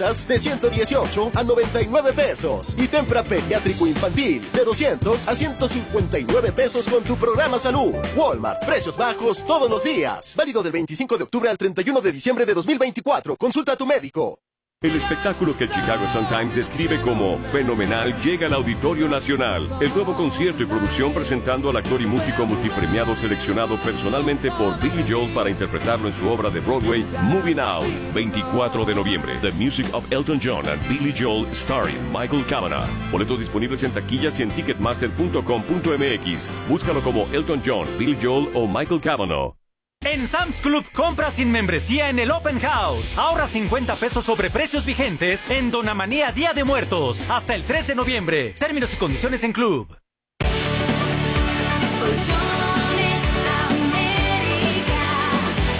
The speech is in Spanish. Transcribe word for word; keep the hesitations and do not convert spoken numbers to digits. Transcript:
Galletas de ciento dieciocho a noventa y nueve pesos. Y Tempra pediátrico infantil de doscientos a ciento cincuenta y nueve pesos con tu programa Salud. Walmart, precios bajos todos los días. Válido del veinticinco de octubre al treinta y uno de diciembre de dos mil veinticuatro. Consulta a tu médico. El espectáculo que el Chicago Sun-Times describe como fenomenal llega al Auditorio Nacional. El nuevo concierto y producción presentando al actor y músico multipremiado seleccionado personalmente por Billy Joel para interpretarlo en su obra de Broadway, Moving Out, veinticuatro de noviembre. The Music of Elton John and Billy Joel starring Michael Kavanagh. Boletos disponibles en taquillas y en ticketmaster punto com punto m x. Búscalo como Elton John, Billy Joel o Michael Kavanagh. En Sam's Club compra sin membresía en el Open House. Ahorra cincuenta pesos sobre precios vigentes en Donamanía Día de Muertos hasta el tres de noviembre. Términos y condiciones en Club.